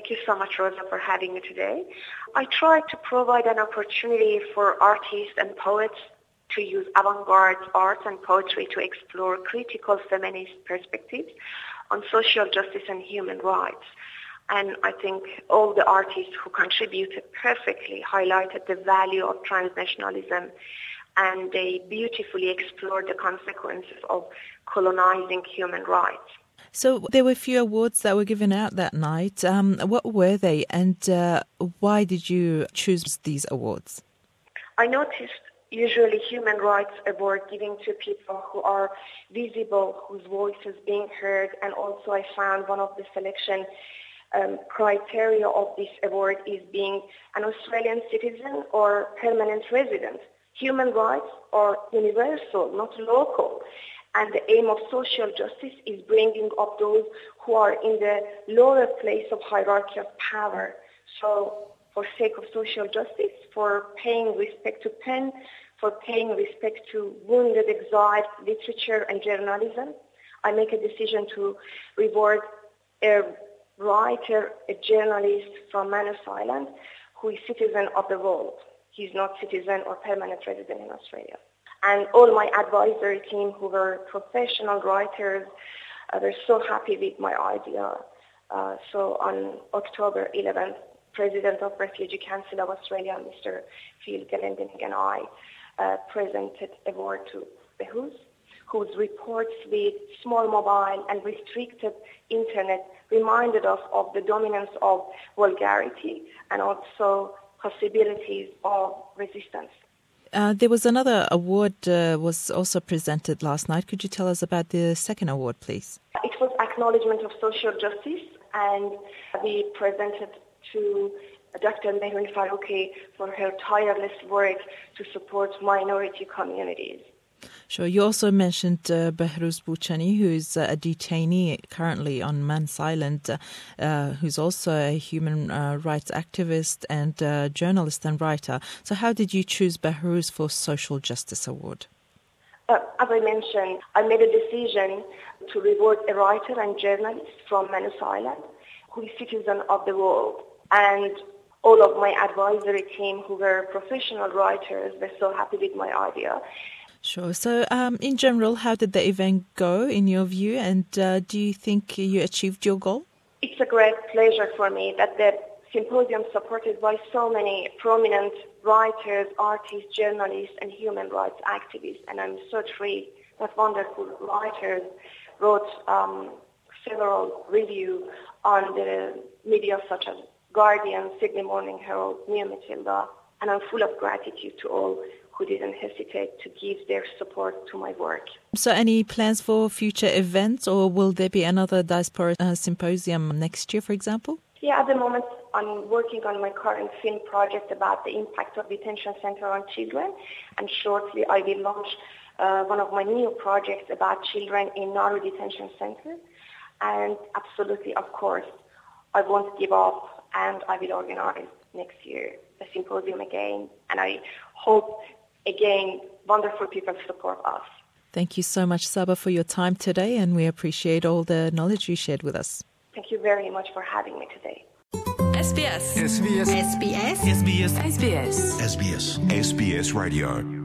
Thank you so much, Rosa, for having me today. I try to provide an opportunity for artists and poets to use avant-garde art and poetry to explore critical feminist perspectives on social justice and human rights. And I think all the artists who contributed perfectly highlighted the value of transnationalism, and they beautifully explored the consequences of colonizing human rights. So there were a few awards that were given out that night. What were they, and why did you choose these awards? I noticed usually human rights award given to people who are visible, whose voice is being heard, and also I found one of the selection criteria of this award is being an Australian citizen or permanent resident. Human rights are universal, not local. And the aim of social justice is bringing up those who are in the lower place of hierarchy of power. So for sake of social justice, for paying respect to pen, for paying respect to wounded, exiled literature and journalism, I make a decision to reward a writer, a journalist from Manus Island, who is citizen of the world. He's not citizen or permanent resident in Australia. And all my advisory team, who were professional writers, were so happy with my idea. So on October 11th, President of Refugee Council of Australia, Mr. Phil Glendinning, and I presented award to Behrooz, whose reports with small mobile and restricted internet reminded us of the dominance of vulgarity and also possibilities of resistance. There was another award was also presented last night. Could you tell us about the second award, please? It was Acknowledgement of Social Justice, and we presented to Dr. Mehreen Faruqi for her tireless work to support minority communities. Sure. You also mentioned Behrooz Boochani, who is a detainee currently on Manus Island, who's also a human rights activist and journalist and writer. So how did you choose Behrooz for Social Justice Award? As I mentioned, I made a decision to reward a writer and journalist from Manus Island who is citizen of the world. And all of my advisory team, who were professional writers, were so happy with my idea. Sure. So in general, how did the event go in your view, and do you think you achieved your goal? It's a great pleasure for me that the symposium supported by so many prominent writers, artists, journalists, and human rights activists. And I'm so thrilled that wonderful writers wrote several reviews on the media such as Guardian, Sydney Morning Herald, New Matilda, and I'm full of gratitude to all who didn't hesitate to give their support to my work. So any plans for future events, or will there be another diaspora symposium next year, for example? Yeah, at the moment I'm working on my current film project about the impact of detention center on children, and shortly I will launch one of my new projects about children in Nauru Detention Center. And absolutely, of course, I won't give up, and I will organize next year a symposium again, and I hope again wonderful people support us. Thank you so much, Saba, for your time today, and we appreciate all the knowledge you shared with us. Thank you very much for having me today. SBS. SBS. SBS. SBS. SBS. SBS. SBS Radio.